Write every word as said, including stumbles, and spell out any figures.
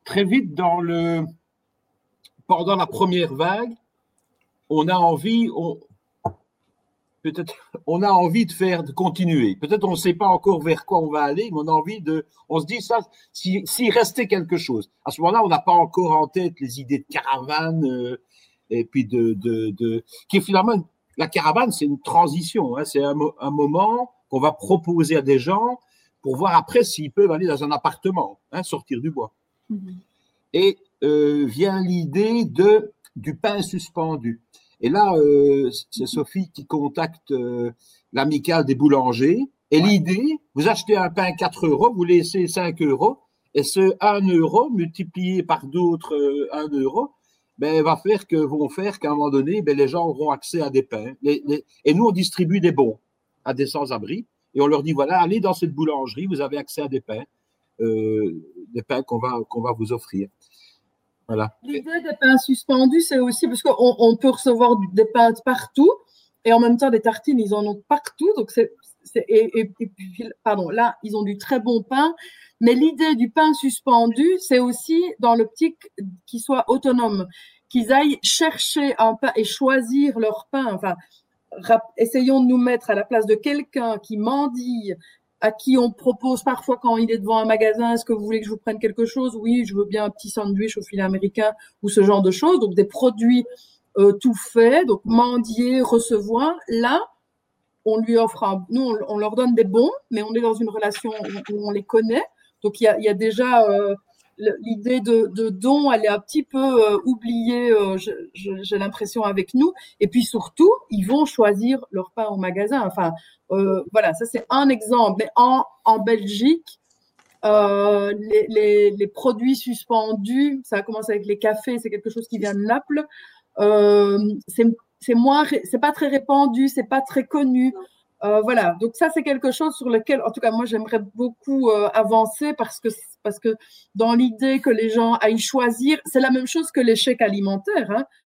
très vite, dans le, pendant la première vague, on a envie, on, peut-être, on a envie de faire, de continuer. Peut-être on ne sait pas encore vers quoi on va aller, mais on a envie de, on se dit ça, s'il si, si restait quelque chose. À ce moment-là, on n'a pas encore en tête les idées de caravane, euh, et puis de, de, de, qui est finalement, la caravane, c'est une transition, hein, c'est un, un moment qu'on va proposer à des gens pour voir après s'ils peuvent aller dans un appartement, hein, sortir du bois. Mm-hmm. Et euh, vient l'idée de, du pain suspendu. Et là, euh, c'est Sophie qui contacte euh, l'amicale des boulangers. Et l'idée, vous achetez un pain quatre euros, vous laissez cinq euros, et ce un euro multiplié par d'autres euh, un euro, ben, va faire que, vont faire qu'à un moment donné, ben, les gens auront accès à des pains. Les, les, et nous, on distribue des bons à des sans-abri. Et on leur dit, voilà, allez dans cette boulangerie, vous avez accès à des pains, euh, des pains qu'on va, qu'on va vous offrir. Voilà. L'idée des pains suspendus, c'est aussi parce qu'on on peut recevoir des pains partout et en même temps des tartines, ils en ont partout. Donc c'est, c'est et, et, et puis, pardon, là, ils ont du très bon pain. Mais l'idée du pain suspendu, c'est aussi dans l'optique qu'ils soient autonomes, qu'ils aillent chercher un pain et choisir leur pain. Enfin, rap- essayons de nous mettre à la place de quelqu'un qui mendie, à qui on propose parfois quand il est devant un magasin, est-ce que vous voulez que je vous prenne quelque chose? Oui, je veux bien un petit sandwich au filet américain ou ce genre de choses. Donc, des produits euh, tout faits, donc mendier, recevoir. Là, on lui offre un, nous, on, on leur donne des bons, mais on est dans une relation où, où on les connaît. Donc, il y a, il y a déjà euh, l'idée de, de don, elle est un petit peu euh, oubliée, euh, je, je, j'ai l'impression, avec nous. Et puis surtout, ils vont choisir leur pain au magasin. Enfin, euh, voilà, ça c'est un exemple. Mais en, en Belgique, euh, les, les, les produits suspendus, ça a commencé avec les cafés, c'est quelque chose qui vient de Naples. Euh, c'est, c'est moins, c'est pas très répandu, c'est pas très connu. Euh, voilà, donc ça c'est quelque chose sur lequel, en tout cas moi j'aimerais beaucoup euh, avancer parce que parce que dans l'idée que les gens aillent choisir, c'est la même chose que l'échec alimentaire. Hein.